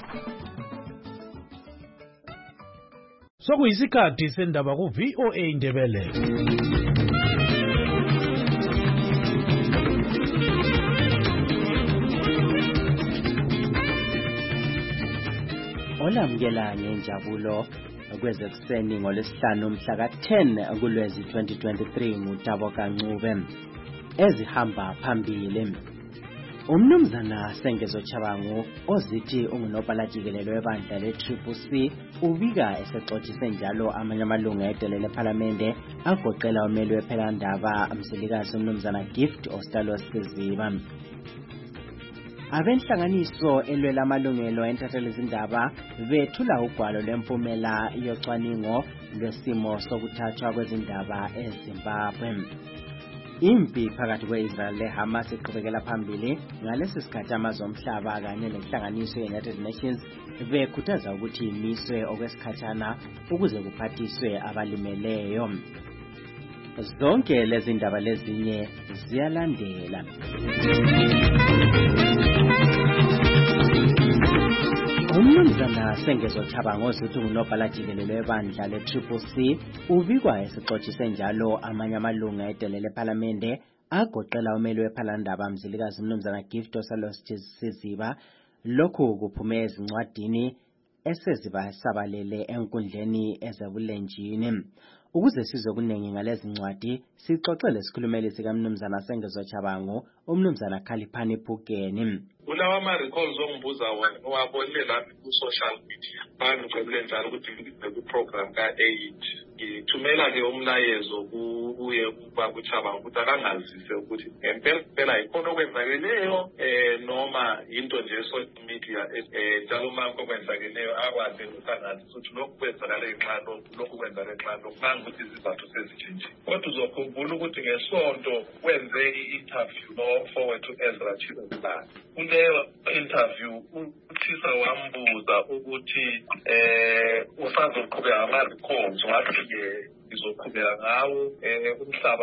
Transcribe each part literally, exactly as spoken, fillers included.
Sokuyisikhathi sendaba ku V O A Indebele. Olamukela ngenjabulo kwezekuseni ngolesihlanu mhla ka ten kuLwezi twenty twenty-three nguTabo Kancube. Ezihamba phambili. Umnumzana Sengezo Chabangu ozithi ungunobhala jikelele webandla le-Triple C ubika esexoxise njalo amanye amalungu eDele lePhalamende agoqela umeli wephelandaba umsilikazi umnumzana Gift Ostalo Siziba. Abenhlanganiso elwela amalungelo entathelezindaba bethula ugwalo lempumela yocwaningo lwesimo sokuthathwa kwezindaba eZimbabwe. Impi phakathi kwe-Israel leHamas iqhubekela phambili ngalesi sikhathi amazwe omhlaba kanye nenhlanganiso ye-United Nations bekhuthaza ukuthi imiswe okwesikhathana ukuze kuphathiswe abalimeleyo. Zonke lezi ndaba lezinye ziyalandela. Umnumzana Sengezo Chabangu ozithi ungunobhala jikelele webandla le-Triple C ubikwa esexoxise njalo amanye amalungu eDele lePhalamende agoqela umeli wephalandaba umzilikazi umnumzana Gift Ostalo Siziba. Lokhu kuphume ezincwadini eseziba sabalele enkundleni ezebulenjini. Ukuze sizokunengi ngalezi ncwadi sixoxele isikhulumeli sika Mnumzana Sengezo Chabangu umnumzana Khaliphani Phukeni. Kulawa ama-recalls ongibuza wona owabonile lapha ku-social media bangicebule njalo ukuthi ku-program ka-eight ngithumela-ke umlayezo kuye ukuba kuChabangu ukuthi akangazise ukuthi ngempela yikhona okwenzakeleyo um noma yinto nje social media um njalo uma okwenzakeleyo akwazi ukuhlanganisa ukuthi lokhu kwenzakale nxa lokhu lokhu kwenzakale nxa lokhu nange ukuthi izizathu sezitshintshile. Kodwa uzokhumbula ukuthi ngesonto kwenze i-interview no-forward Ezra Chibuzana. Kuleyo interview uthisa wambuza ukuthi eh usazoqhubeka ama-records wathi-ke izoqhubeka ngawo umhlaba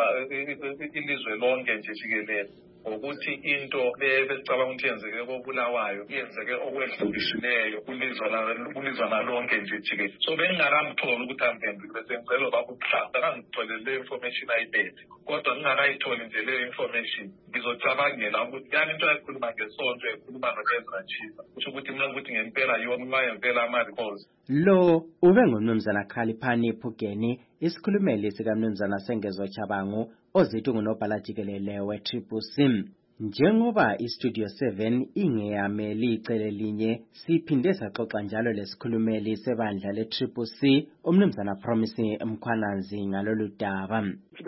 ilizwe lonke nje jikelele ukuthi into lebesicabanga ukuthi yenzeke koBulawayo yenzeke okwedlulisileyo kulizwana lonke nje jikelele. So bengingakamtholi ukuthi amphendule bese ngicela bakuhlanga akangitholele le information ayibethe, kodwa ngingakayitholi nje le information ngizocabangela ukuthi yani into ayikhuluma ngesonto ekhuluma noEzra Chiba kusho ukuthi mina ukuthi ngempela yona ngempela ama-records. Lo ube ngumnumzana Khaliphani Phukeni isikhulumeli sika Mnumzana Sengezo Chabangu ozithi ungunobhala jikelele we-Triple C. Njengoba iStudio seven ingeyameli icele linye siphinde saxoxa njalo lesikhulumeli sebandla le-Triple C umnumzana Promise Mkhwananzi ngalolu daba.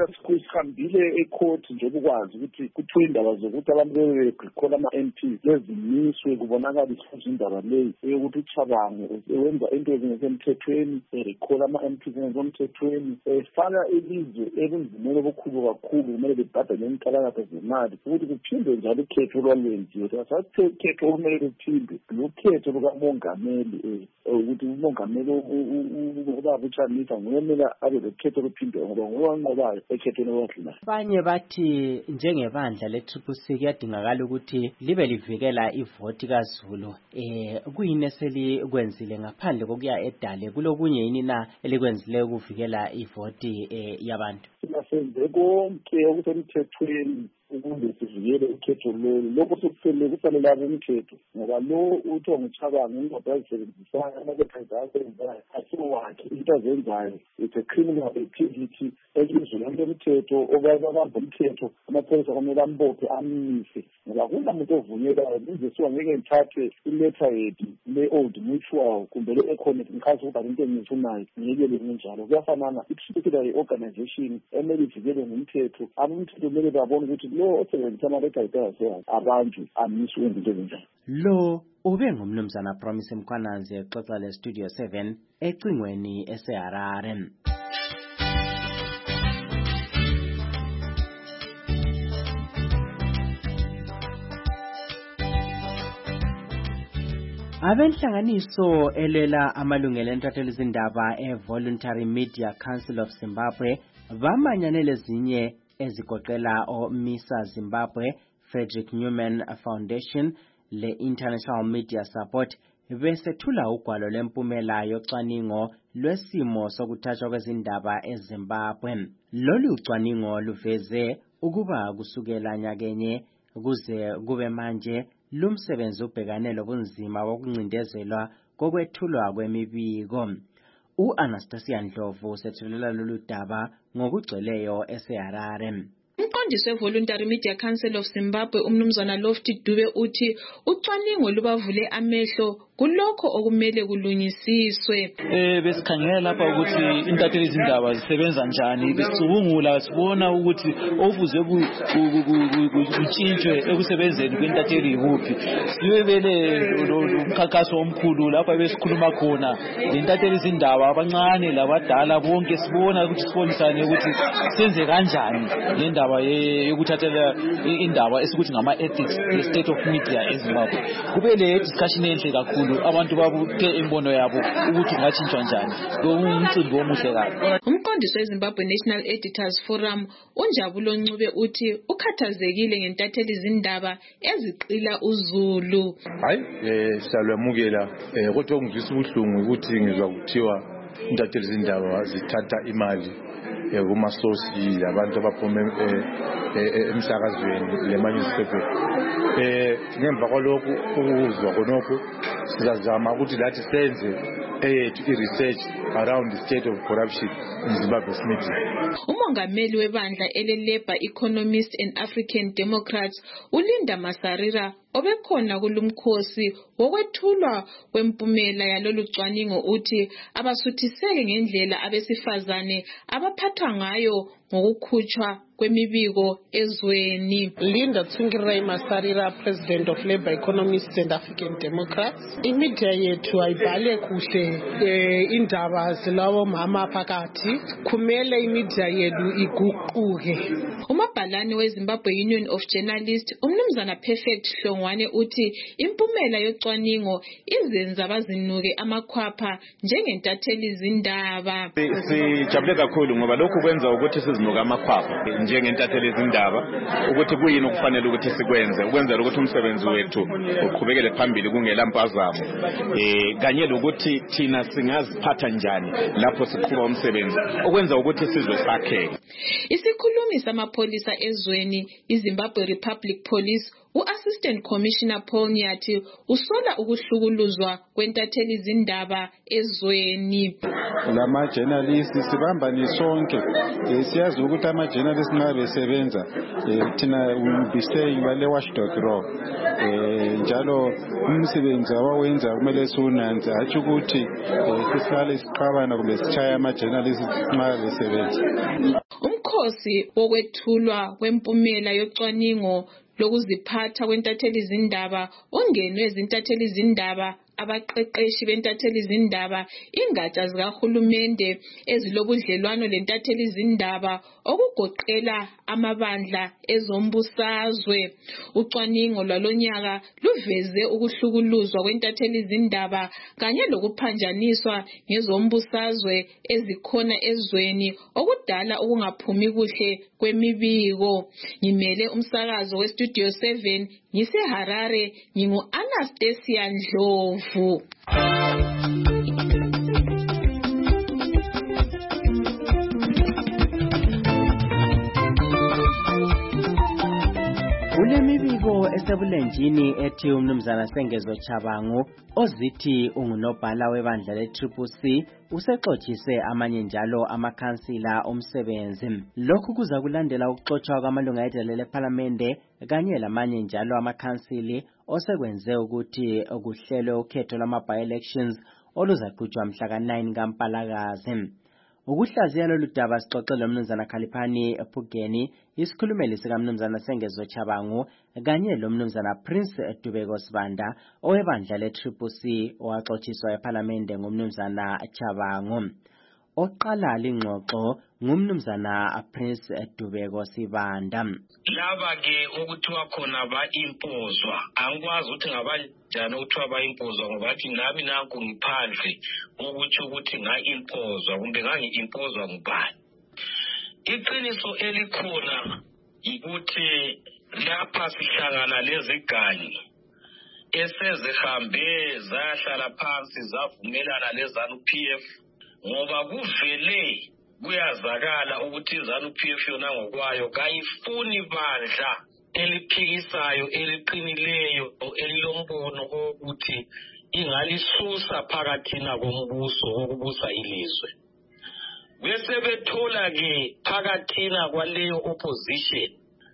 Sihambile ecourt nje ukwazi ukuthi kuthiwa indaba zokuthi abantu bebekhona ama-M P lezimiswe kubonakala izindaba leyi ukuthi uChabangu ewenza into ezingesemthethweni erekhola ama-M P ezingesemthethweni efaka ilizwe ebunzimeni obukhulu kakhulu kumele bebhadale inkalakatha zemali ukuthi kuphinde njalo ukhetho olwalwenziwe. Sathi ukhetho okumele luphinde lukhetho lukamongameli ukuthi umongameli ubaba uChamisa nguyemele abe lokhetho luphinde ngoba ngowanqobayo ekhethweni owadlulayo. Abanye bathi njengebandla le-Triple C kuyadingakala ukuthi libe livikela ivoti kaZulu. Eh kuyini eselikwenzile ngaphandle kokuya eDale kulokunye yini na elikwenzile ukuvikela ivoti yabantu? Siyasenze konke okusemthethweni ukuze sivikele ukhetho lolu. Lokho sekufanele kufanele umthetho ngoba lo uthi nguChabangu indoda ezisebenzisana amabephaza asenzayo asiwakhe into azenzayo. It's a criminal activity elizwe lonke umthetho obabamba umthetho amaphoyisa kumele ambophe amise ngoba kunamuntu ovunyelwayo kuze siwa ngeke ngithathe iletterhead le-Old Mutual kumbe le-Economic ngikhazi ukuba into engiyithunayo ngiyekele njalo. Kuyafanana i-particular organization emele ivikele ngumthetho abomthetho kumele babone ukuthi lo osebenzisa ama-records abantu amiswe izinto ezinjalo. Lo ube ngumnumzana Promise Mkhwananzi exoxa le-Studio seven ecingweni eseHarare. Abenhlanganiso elwela amalungelo entathelezindaba e-Voluntary Media Council of Zimbabwe bamanyane lezinye ezigoqela o-MISA Zimbabwe, Frederick Newman Foundation, le-International Media Support besethula ugwalo lempumela yocwaningo lwesimo sokuthathwa kwezindaba eZimbabwe. Lolu ucwaningo luveze ukuba kusukela nyakenye kuze kube manje lumsebenzi ubhekane lobunzima bokuncindezelwa kokwethulwa kwemibiko. U-Anastasia Ndlovu sethulela lolu daba ngokugcweleyo eseHarare. Umqondisi we-Voluntary Media Council of Zimbabwe umnumzana Lofty Dube uthi ucwaningo lubavule amehlo kulokho okumele kulungisiswe. Eh besikhangela lapha ukuthi intatheli izindaba zisebenza njani, besicubungula sibona ukuthi ofuze kuchintshwe ekusebenzeni kwentatheli ikuphi. Sibebele umkhankaso omkhulu lapha besikhuluma khona intatheli izindaba abancane labadala bonke sibona ukuthi sibonisane ukuthi senze kanjani le ndaba yokuthathela indaba esikuthi ngama ethics the state of media eZimbabwe. Kube le discussion enhle kakhulu abantu babuthe imbono yabo ukuthi ngachintshwa njani. Lo umcimbi omuhle kakhulu. Umqondisi weZimbabwe National Editors Forum uNjabulo Ncube uthi ukhathazekile ngentatheli izindaba eziqila uZulu. Hayi eh siyalwamukela eh kodwa ongizwisa ubuhlungu ukuthi ngizwa kuthiwa intatheli izindaba zithatha imali kuma source abantu abaphuma emsakazweni lemanuscript eh ngemva kwalokho ukuzwa konokho sizazama ukuthi lathi senze eyethu i-research around the state of corruption in Zimbabwe media. Umongameli webandla ele-Labour Economists and African Democrats uLinda Masarira obekhona kulumkhosi wokwethulwa kwempumela yalolu cwaningo uthi abasuthiseke ngendlela abesifazane abaphathwa ngayo ngokukhutshwa kwemibiko ezweni. Linda Tsvangirai Masarira, President of Labour Economists and African Democrats. Imedia yethu ayibhale kuhle indaba zilawo mama phakathi kumele imedia yethu iguquke. Umabhalane weZimbabwe Union of Journalists umnumzana Perfect Hlongwane uthi impumela yocwaningo izenza bazinuke amakhwapha njengentatheli izindaba. Sijabule kakhulu ngoba lokhu kwenza ukuthi sizinuke amakhwapha njengentatheli izindaba ukuthi kuyini okufanele ukuthi sikwenze ukwenzela ukuthi umsebenzi wethu uqhubekele phambili kungela mpazamo eh kanye lokuthi thina singaziphatha njani lapho siqhuba umsebenzi okwenza ukuthi sizwe sakheke. Isikhulumi samapholisa ezweni iZimbabwe Republic Police u-Assistant Commissioner Paul Nyathi usola ukuhlukuluzwa kwentatheli izindaba ezweni. Lama journalists sibamba nisonke siyazi ukuthi ama journalists nxa besebenza thina will be saying bale watchdog role njalo umsebenzi abawenza kumele siwunanze athi ukuthi sihlale siqabana kumbe sichaya ama journalists nxa besebenza. Umkhosi wokwethulwa kwempumela yocwaningo lokuziphatha kwentatheli izindaba ongenwe izintatheli izindaba abaqeqeshi bentatheli izindaba ingatsha zikahulumende ezilobudlelwano lentatheli izindaba okugoqela amabandla ezombusazwe. Ucwaningo lwalonyaka luveze ukuhlukuluzwa kwentatheli izindaba kanye lokuphanjaniswa ngezombusazwe ezikhona ezweni okudala ukungaphumi kuhle kwemibiko. Ngimele umsakazo weStudio seven ngiseHarare ngingu-Anastasia Ndlovu. Kulemibiko esebulenjini ethi umnumzana Sengezo Chabangu ozithi ungunobhala webandla le-Triple C usexothise amanye njalo amakhansila omsebenzi. Lokhu kuza kulandela ukuxotshwa kwamalunga edele lePhalamende kanye lamanye njalo amakhansili osekwenze ukuthi kuhlelwe ukhetho lwama-by-elections oluzaqhutshwa mhla ka nine kaMpalakazi. Ukuhlaziya lolu daba sixoxele umnumzana Khaliphani Phugeni, isikhulumeli sikamnumzana Sengezo Chabangu kanye lomnumzana Prince Dubeko Sibanda owebandla le-Triple C owaxotshiswa ePhalamende ngumnumzana Chabangu. Oqala lingxoxo ngumnumzana Prince Dubeko Sibanda. Laba ke ukuthiwa khona ba impozwa angikwazi ukuthi ngabanjani ukuthiwa ba impozwa ngoba athi nami nanku ngiphandle ukuthi ukuthi nga impozwa kumbe ngangi impozwa ngubani. Iqiniso elikhona ukuthi lapha sihlangana lezigangi esezihambe zahlala phansi zavumelana leZANU-P F ngoba kuvele kuyazakala ukuthi iZANU-P F yona ngokwayo kayifuni bandla eliphikisayo eliqinileyo elilombono ukuthi ingalisusa phakathina kombuso wokubusa ilizwe. Bese bethola ke phakathina kwaleyo opposition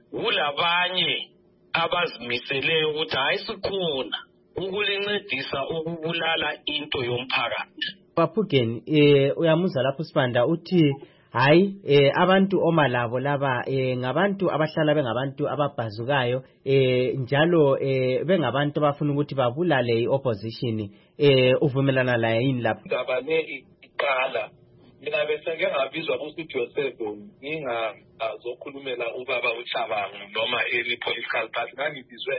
kulabanye abazimiseleyo ukuthi ayisikhona ukulincedisa ukubulala into yomphakathi. Baphugeni eh uyamuza lapho Sibanda uthi hayi eh abantu omalabo laba eh ngabantu abahlala bengabantu ababhazukayo eh njalo eh bengabantu abafuna ukuthi babulale iopposition eh uvumelana la yini lapho ngabane iqala mina bese ke ngabizwa ku Joseph nginga azokhulumela ubaba uChabangu noma any political party ngangibizwe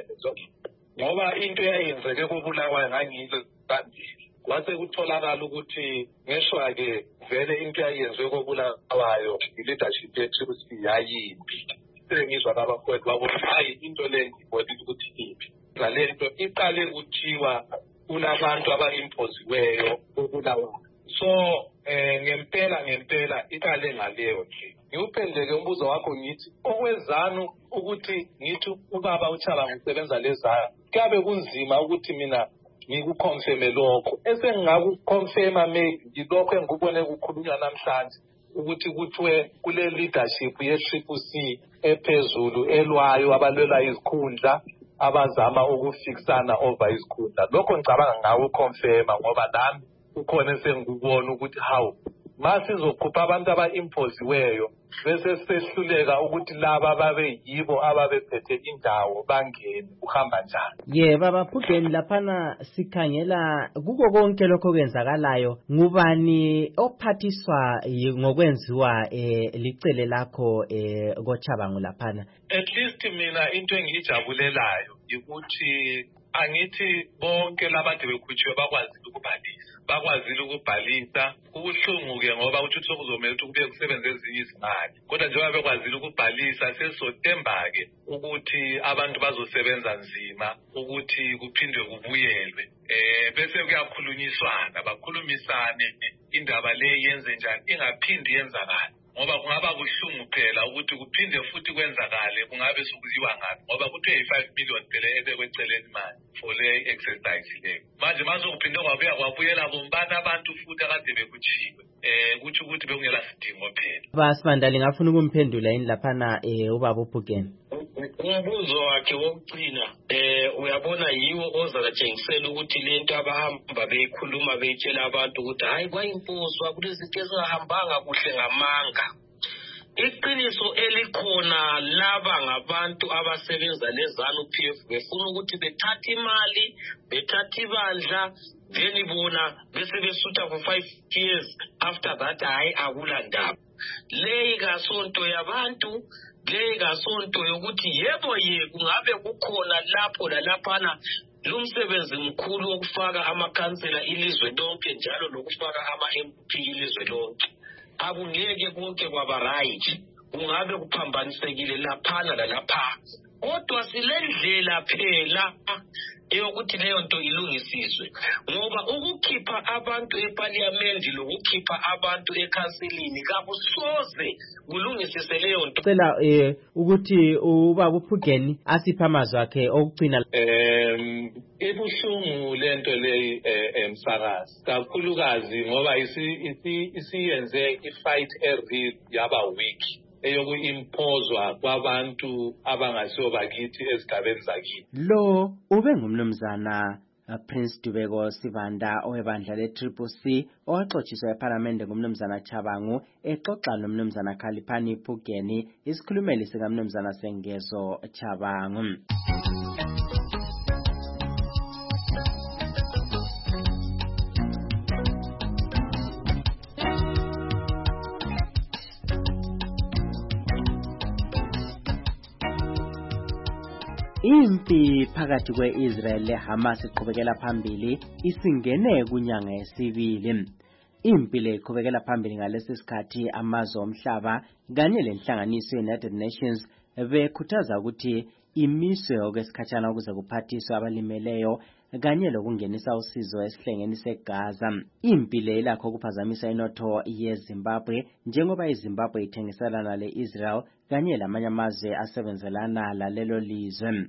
ngoba into eyenzeke kubulawayo ngangiyilo kanjani kwase kutholakala ukuthi ngeshwa ke vele into yayenzwe kobulawayo i-leadership yethu yayimbi sengizwa abafowethu babuthi hayi into le ngibona ukuthi iphi ngale nto iqale kuthiwa kunabantu aba-imposiweyo kobulawayo so eh ngempela ngempela iqale ngaleyo nje ngiuphendeke umbuzo wakho ngithi okwezanu ukuthi ngithi ubaba uChabangu usebenza lezaya kabe kunzima ukuthi mina ngikuconfirme lokho esengakuconfirma maybe ngilokho engikubone kukhulunywa namhlanje ukuthi kuthiwe kule leadership ye-Triple C ephezulu elwayo abalwela izikhundla abazama ukufikisana over izikhundla lokho ngicabanga ngakuconfirma ngoba nami ukhona esengikubona ukuthi how masizokhupha abantu aba-imposiweyo bese sehluleka ukuthi laba babe yibo ababephethe indawo bangene uhamba njani. Ye baba Phugeni laphana sikhangela kuko konke lokho kwenzakalayo ngubani ophathiswa ngokwenziwa eh licele lakho eh koChabangu laphana. At least mina into engijabulelayo ukuthi angithi bonke labade bekhutshiwe bakwazi ukubhalisa bakwazi ukubhalisa kubuhlungu ke ngoba uthi kuzomela ukuthi kube kusebenza ezinye izimali kodwa njengoba bekwazi ukubhalisa sesothemba ke ukuthi abantu bazosebenza nzima ukuthi kuphindwe kubuyelwe eh bese kuyakhulunyiswana bakhulumisane indaba le yenze njani ingaphindi yenzakala ngoba kungaba kuhlungu phela ukuthi kuphinde futhi kwenzakale kungabe sokuziwa ngapi ngoba kuthiwe five million phela ebekweceleni imali for le exercise le manje mazokuphinde kwabuya kwabuyela bombana abantu futhi akade bekutshiwe eh kuthi ukuthi bekungela sidingo phela. Basibanda lingafuna ukumphendula yini laphana eh ubaba uPhugeni. Umbuzo wakhe wokugcina eh uyabona yiwo ozalatshengisela ukuthi lento abahamba beyikhuluma beyitshela abantu ukuthi hayi kwayimpuswa kulezinto ezingahambanga kuhle ngamanga. Iqiniso elikhona laba ngabantu abasebenza leZANU-P F befuna ukuthi bethathe imali bethathe ibandla then ibona bese besutha for five years after that hayi akulandaba leyi kasonto yabantu leyi kasonto yokuthi yebo ye kungabe kukhona lapho lalaphana lumsebenzi mkhulu wokufaka amakhansela ilizwe lonke njalo lokufaka ama-M P ilizwe lonke akungeke konke kwaba right kungabe kuphambanisekile laphana lalapha kodwa silendlela phela eyokuthi leyo nto ilungisizwe ngoba ukukhipha abantu eParliament lokukhipha abantu eCouncilini kabusoze kulungisise leyo nto. Cela eh ukuthi ubaba uPhugeni asipha amazwi akhe okugcina em ebuhlungu lento le emsakazi kakhulukazi ngoba isi isiyenze ifight ereal yaba weak eyokuimpozwa kwabantu abangasiyo bakithi esigabeni zakithi. Lo ube ngumnumzana Prince Dubeko Sibanda owebandla le-Triple C owaxotshiswa eParliament ngumnumzana Chabangu exoxa nomnumzana Khaliphani Phugeni isikhulumeli sikamnumzana Sengezo Chabangu. Impi phakathi kwe-Israel leHamas iqhubekela phambili isingene kunyanga yesibili. Impi le iqhubekela phambili ngalesi sikhathi amazwe omhlaba kanye lenhlanganiso ye-United Nations bekhuthaza ukuthi imiswe okwesikhatshana ukuze kuphathiswe abalimeleyo kanye lokungenisa usizo esihlengeni seGaza. Impi le ilakho ukuphazamisa inotho yeZimbabwe njengoba iZimbabwe ithengiselana le-Israel kanye lamanye amazwe asebenzelana lalelo lizwe.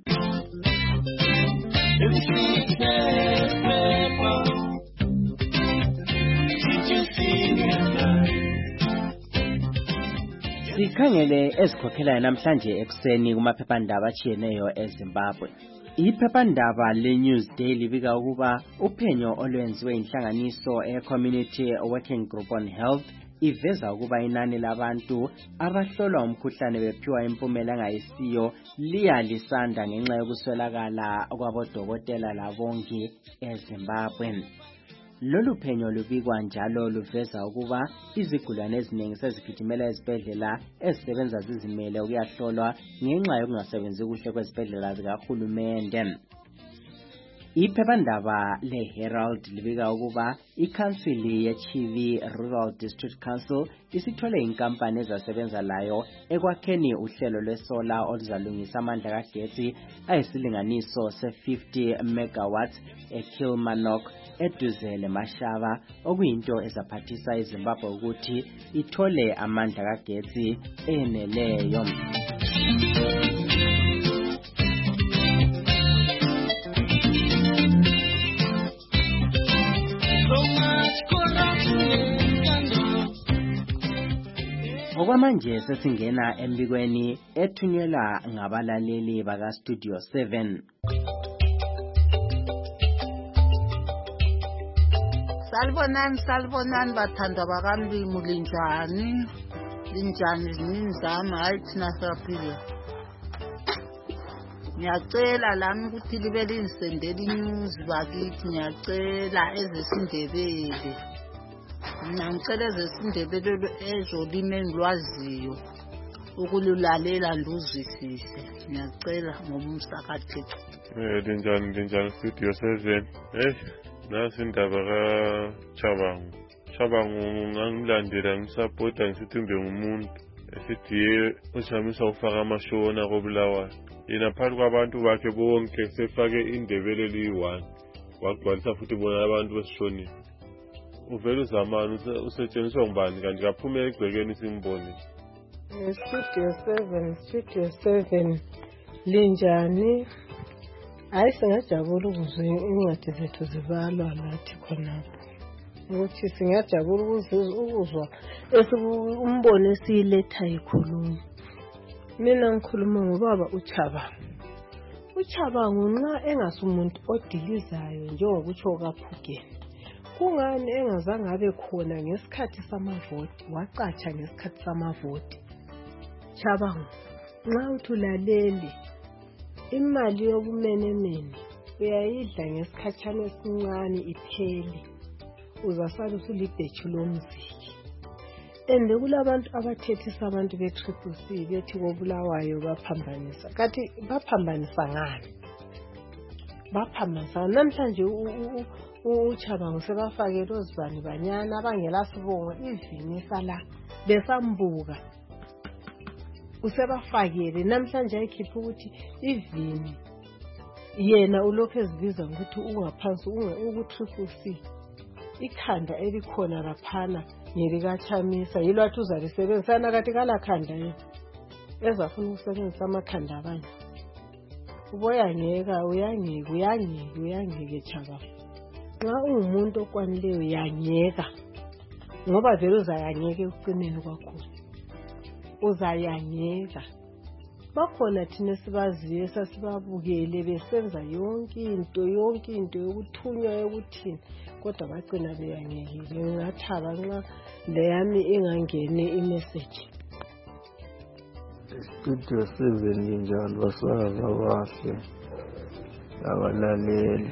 Sikhangele ezikhokhelayo namhlanje ekuseni kumaphephandaba atshiyeneyo eZimbabwe. Iphephandaba le-Newsday libika ukuba uphenyo olwenziwe inhlanganiso e-Community Working Group on Health iveza ukuba inani labantu abahlolwa umkhuhlane bephiwa impumela engayisiyo liya lisanda ngenxa yokuswelakala kwabodokotela labongi eZimbabwe. Lolu phenyo lubikwa njalo luveza ukuba izigulane eziningi sezigijimela ezibhedlela ezisebenza zizimele ukuyahlolwa ngenxa yokungasebenzi kuhle kwezibhedlela zikahulumende. Iphephandaba le-Herald libika ukuba ikhansili ye-Chivi Rural District Council isithole inkampani ezasebenza layo ekwakheni uhlelo lwesola oluzalungisa amandla kagetsi ayisilinganiso se-fifty megawatts eKilmarnock eduze leMashava, okuyinto ezaphathisa iZimbabwe ukuthi ithole amandla kagetsi eneleyo. Okwamanje sesingena embikweni ethunyelwa ngabalaleli baka Studio seven. Salibonani salibonani bathandwa bakamlimu linjani linjani zinizama hayi thina saphila. Ngiyacela lami ukuthi libe linisendela inews bakithi, ngiyacela ezesindebele. Mina ngicela ezesindebele ezolimi engilwaziyo ukululalela nduzwisise. Ngiyacela ngomsakathixo. Eh linjani linjani Studio seven. Eh nasi indaba kaChabangu. Chabangu ngangilandela ngisupporta ngisithi ngibe ngumuntu esithi ushamisa ufaka amashona koBulawayo. Yena phakathi kwabantu bakhe bonke sefake indebele eliyi-one wagcwalisa futhi bona abantu besishonile. Uvela uzamani usetshenziswa ngubani kanti kaphumela egcekeni simbone. Studio seven Studio seven linjani? Hayi singajabula ukuzwe incwadi zethu zibalwa lathi khonapho. Ukuthi singajabula ukuzwa umbono esiletha ikhuluma. Mina ngikhuluma ngobaba uChabangu. uChabangu nxa engasumuntu odilizayo njengokutsho kaPhugeni. Kungani engazange abe khona ngesikhathi samavoti, waqatsha ngesikhathi samavoti? Chabangu, nxa uthulaleli imali yobumenemene uyayidla ngesikhatshana esincane iphele, uzasala usulibhethu lomziki. Ende kulabantu abathethisa abantu be-Triple C bethi koBulawayo baphambanisa. Kathi baphambanisa ngani? Baphambanisa namhlanje uChabangu sebafake lozibani banyana abangela sibongo ivini sala besambuka. Usebafakele namhlanje ayikhipha ukuthi ivini yena ulokhu ezibiza ukuthi ungaphansi ungu-Triple C. Ikhanda elikhona laphana ngelikaChamisa yilwathi uzalisebenzisana kathi kalakhanda yena ezafuna ukusebenzisa amakhanda abanye. Uboyangeka uyangeka uyangeka uyangeke Chabangu. Nxa ungumuntu okwanileyo yangeka ngoba vele uzayangeka ekucineni kwakho. Uzayangeka. Bakhona thina sibaziyo esasibabukele besenza yonke into yonke into yokuthunywa yokuthini kodwa bagcina beyangekile. Ngathaba nxa leyami ingangene imessage. Studio seven njalo basaza abahle abalaleli.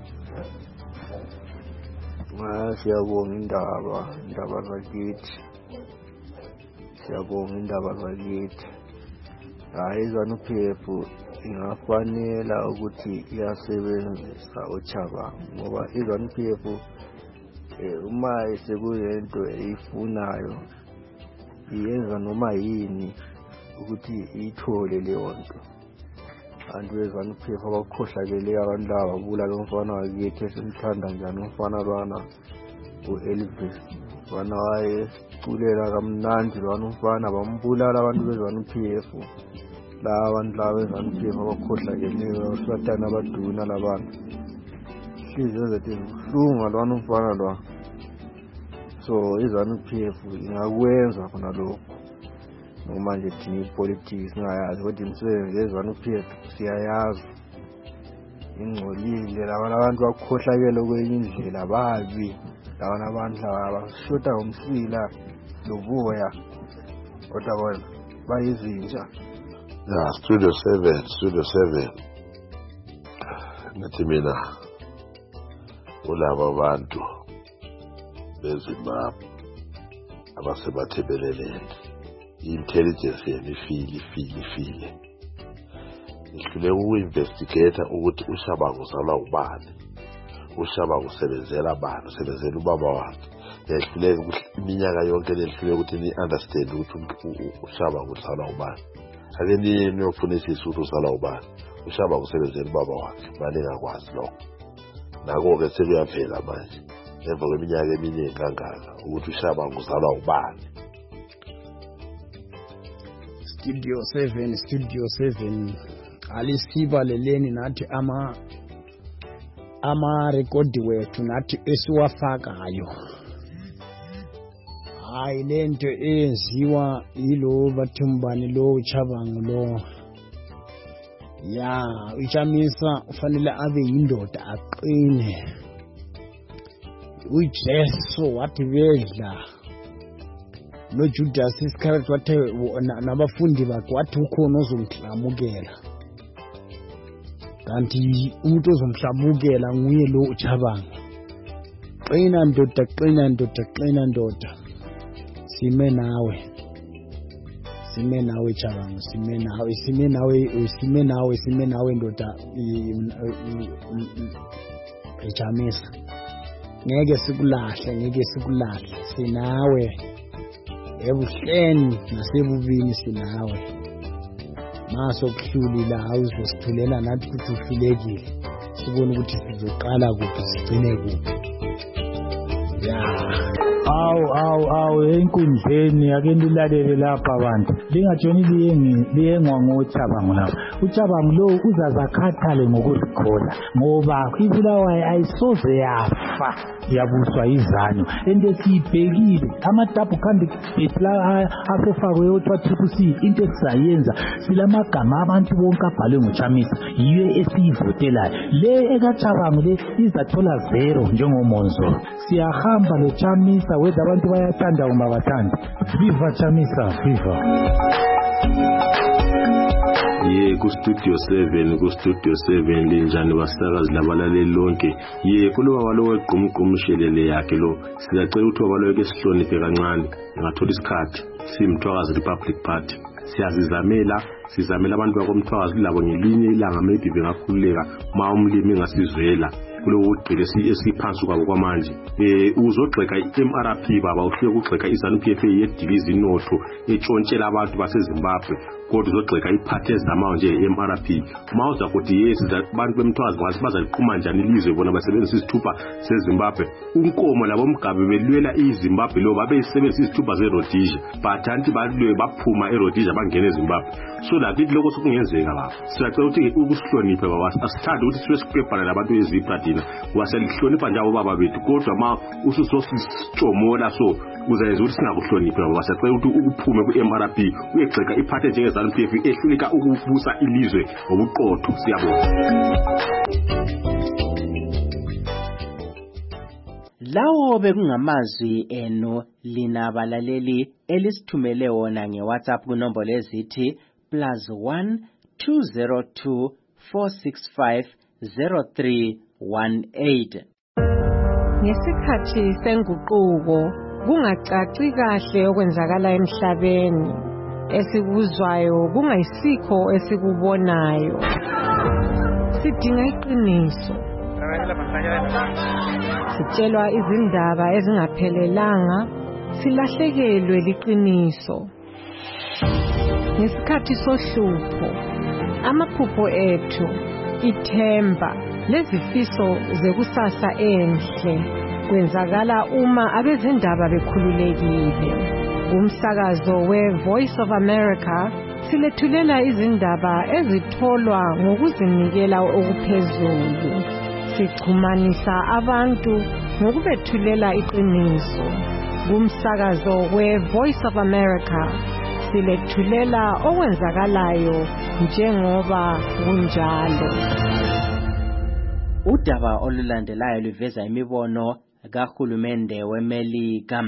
Siyabonga indaba indaba zakithi. Siyabonga indaba zakithi. Hayi ZANU-P F ingafanela ukuthi iyasebenzisa uChabangu ngoba iZANU-P F uma sekuyento eyifunayo iyenza noma yini ukuthi ithole leyo nto. abantu beZANU-P F abakhohlakele abantu laba babulala umfana wakithi esimthanda njani umfana lwana u-Elvis lwana wayeculela kamnandi lwana umfana bambulala abantu beZANU-P F laba abantu laba beZANU-P F abakhohlakeleyo osatana abaduna labantu ihliziyo zethu zibuhlungu lwana umfana lwa so iZANU-P F ingakwenza khona lokho noma nje thina ipolitics singayazi kodwa imisebenzi yeZANU-P F siyayazi ingcolile laba abantu bakhohlakele kwenye indlela babi laba abantu laba shoda umsila lobuya kodwa bona bayizinja ya studio seven studio seven nathi mina ulaba abantu beZimbabwe abasebathebeleleni i-intelligence yenu ifile ifile ifile ihlule uku-investigate ukuthi uShabangu uzalwa ubani uShabangu usebenzela bani usebenzela ubaba wakhe yahlule iminyaka yonke lehlule ukuthi ni-understand ukuthi uShabangu uzalwa ubani ake niyofunisisa ukuthi uzalwa ubani uShabangu usebenzela ubaba wakhe baningakwazi lokho nako-ke sekuyavela manje emva kweminyaka eminingi kangaka ukuthi uShabangu uzalwa ubani. Studio seven Studio seven alisibaleleni nathi ama ama record wethu nathi esiwafakayo hayi lento eziwa yilo bathumbani lo uChabangu lo ya uChamisa ufanele abe yindoda aqine uJesu wathi bedla no Judas Iscariot wathe nabafundi bakhe wathi ukhona ozomhlamukela kanti umuntu ozomhlamukela nguye lo uChabangu qina ndoda qina ndoda qina ndoda sime nawe sime nawe Chabangu sime nawe sime nawe sime nawe sime nawe ndoda echamisa ngeke sikulahle ngeke sikulahle sinawe ebuhleni nasebubini sinawe maso kuhlulila awuzosithulela nathi ukuthi uhlulekile sibone ukuthi sizoqala kuphi sigcine kuphi ya awu awu awu enkundleni ake ndilalele lapha abantu lingajoni liyengi liyengwa ngoChabangu lapha uChabangu lo uzazakhathale ngokuzikhola ngoba ibulawayo ayisoze yafa yabuswa izanyo ende siyibhekile amadabu kandi betla afefakwe othiwa triple C into esizayenza silamagama abantu bonke abhalwe nguChamisa yiyo esiyivotelayo le ekaChabangu le izathola zero njengomonzo siyahamba lo Chamisa wethu abantu bayathanda uma bathanda viva Chamisa viva ye ku studio seven ku studio seven linjani basakazi labalaleli lonke ye kuloba walo wequmqumshelele yakhe lo siyacela ukuthi wabaloke sihloniphe kancane ngathola isikhathi simthwakazi Republic Party siyazizamela sizamela abantu bakomthwakazi labo ngelinye ilanga maybe bengakhululeka ma umlimi ngasizwela kulowo ugcile esiphansi kwabo kwamanje eh uzogxeka i-M R P baba uhlike ukugxeka iZANU-P F yedilizi inotho etshontshelwa abantu baseZimbabwe kodwa uzogxeka iphathi ezama nje i-M R P mawuza ukuthi yes abantu bemthwazi ngathi bazaliqhuma njani ilizwe bona basebenzisa isithupha seZimbabwe unkomo labo mgabe belwela iZimbabwe lo babeyisebenzisa isithupha zeRhodesia but anti balwe baphuma eRhodesia bangena eZimbabwe so la kithi lokho sokungenzeka baba siyacela ukuthi ukusihloniphe baba asithandi ukuthi sibe sikepana labantu eziphathina waselihlonipha njalo baba bethu kodwa ma ususositshomola so uzayenza ukuthi singakuhloniphe baba siyacela ukuthi ukuphume ku-M R P uyegxeka iphathi njenge ZANU-P F ehluleka ukubusa ilizwe ngobuqotho siyabona. Lawo bekungamazwi eno lina balaleli elisithumele wona ngeWhatsApp kunombolo ezithi plus one two zero two four six five zero three one eight. Ngesikhathi senguquko kungacaci kahle okwenzakala emhlabeni esikuzwayo kungayisikho esikubonayo sidinga iqiniso sitshelwa izindaba ezingaphelelanga silahlekelwe liqiniso ngesikhathi sohlupho amaphupho ethu, ithemba lezifiso zekusasa enhle kwenzakala uma abezindaba bekhululekile. Umsakazo we-Voice of America silethulela izindaba ezitholwa ngokuzinikela okuphezulu. Sichumanisa abantu ngokubethulela iqiniso. Kumsakazo we-Voice of America silethulela okwenzakalayo njengoba kunjalo. Udaba olulandelayo luveza imibono kahulumende weMelika.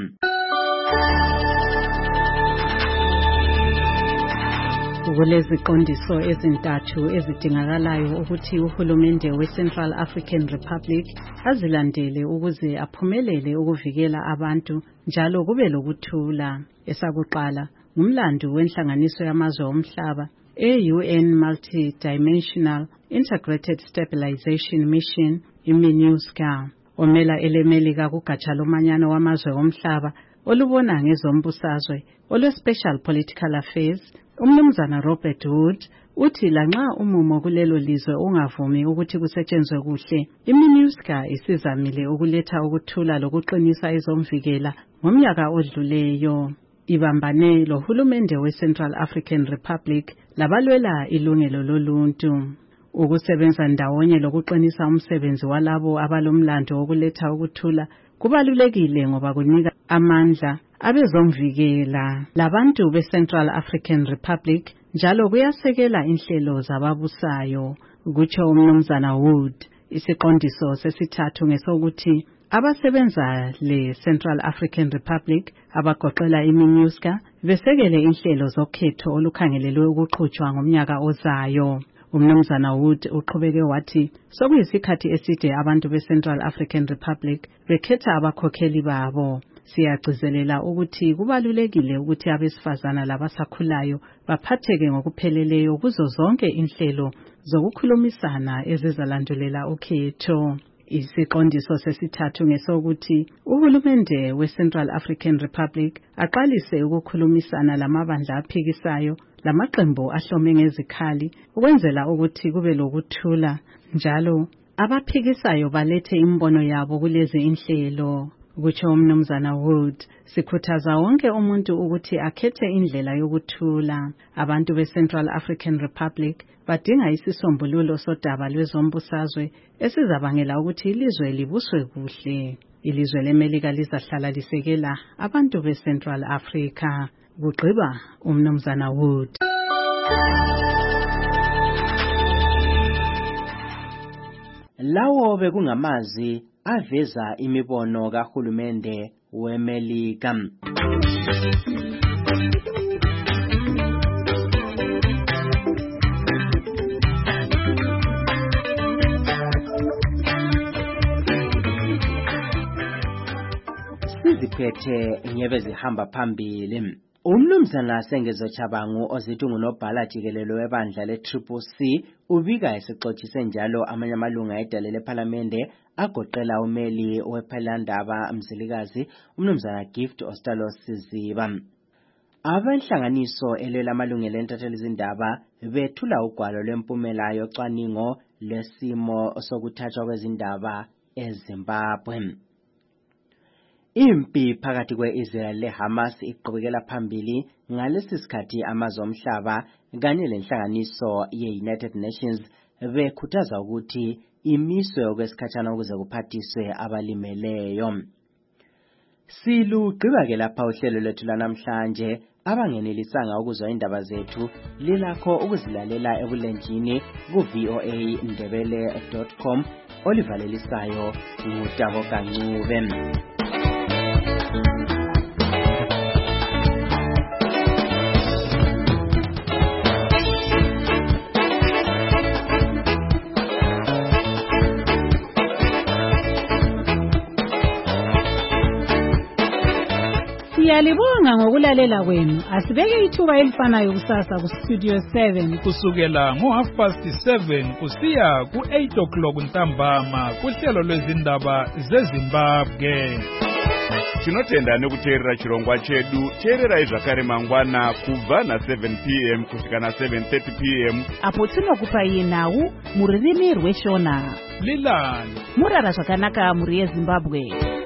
Kuleziqondiso ezintathu ezidingakalayo ukuthi uhulumende we-Central African Republic azilandele ukuze aphumelele ukuvikela abantu njalo kube lokuthula. Esakuqala, umlando wenhlanganiso yamazwe omhlaba e-U N Multi-Dimensional Integrated Stabilization Mission, i-MINUSCA, omela elemelika kugatsha lomanyano wamazwe omhlaba olubona ngezombusazwe olwe-Special Political Affairs. Umnumzana Robert Wood uthi lanxa umumo kulelo lizwe ungavumi ukuthi kusetshenzwe kuhle, i-MINUSCA isizamile ukuletha ukuthula lokuqinisa ezomvikela ngomnyaka odluleyo. Ibambane lohulumende we-Central African Republic labalwela ilungelo loluntu. Ukusebenza ndawonye lokuqinisa umsebenzi walabo abalomlando wokuletha ukuthula kubalulekile ngoba kunika amandla abezomvikela labantu be-Central African Republic njalo kuyasekela inhlelo zababusayo, kutsho umnumzana Wood. Isiqondiso sesithathu ngesokuthi abasebenza le-Central African Republic abagoqela i-MINUSCA besekele inhlelo zokhetho olukhangelelwe ukuqhutshwa ngomnyaka ozayo. Umnumzana Wood uqhubeke wathi sokuyisikhathi eside abantu be-Central African Republic bekhetha abakhokheli babo. Siyagcizelela ukuthi kubalulekile ukuthi abesifazana labasakhulayo baphatheke ngokupheleleyo kuzo zonke inhlelo zokukhulumisana ezizalandulela ukhetho. Isiqondiso sesithathu ngesokuthi uhulumende we-Central African Republic aqalise ukukhulumisana lamabandla aphikisayo lamaqembu ahlome ngezikhali ukwenzela ukuthi kube lokuthula njalo abaphikisayo balethe imbono yabo kulezi inhlelo. Kutsho umnumzana Wood, sikhuthaza wonke umuntu ukuthi akhethe indlela yokuthula. Abantu be-Central African Republic badinga isisombululo sodaba lwezombusazwe esizabangela ukuthi ilizwe libuswe kuhle. Ilizwe leMelika lizahlala lisekela abantu be-Central Africa. Kugqiba umnumzana Wood. Lawo bekungamazi aveza imibono kahulumende weMelika. Siziphethe nyebe zihamba phambili. Umnumzana Sengezo Chabangu ozithi ngunobhala jikelelo webandla le-Triple C ubika esixoxise njalo amanye amalunga edale lePhalamende agoqela umeli wephelandaba Mzilikazi umnumzana Gift Ostalos Siziba. Abenhlanganiso elwela amalungelo entatheli izindaba bethula ugwalo lwempumela yocwaningo lesimo sokuthathwa kwezindaba eZimbabwe. Impi phakathi kwe-Israel le-Hamas iqhubekela phambili ngalesi sikhathi amazwe omhlaba kanye lenhlanganiso ye-United Nations bekhuthaza ukuthi imiswe okwesikhatshana ukuze kuphathiswe abalimeleyo. Silugqiba-ke lapha uhlelo lwethu lanamhlanje. Abangenelisanga ukuzwa indaba zethu lilakho ukuzilalela ebulenjini ku v o a ndebele dot com olivalelisayo ngutabo kancube. Siyalibonga ngokulalela kwenu. Asibeke ithuba elifanayo kusasa ku Studio seven kusukela ngo half past seven kusiya ku eight o'clock ntambama kuhlelo lwezindaba zeZimbabwe. tinotenda nekuteerera chirongwa chedu. Teererai zvakare mangwana kubva na-seven p m kusvika na-seven thirty p m apo tinokupai nhau mururimi rweshona. Lilani murara zvakanaka muri yeZimbabwe.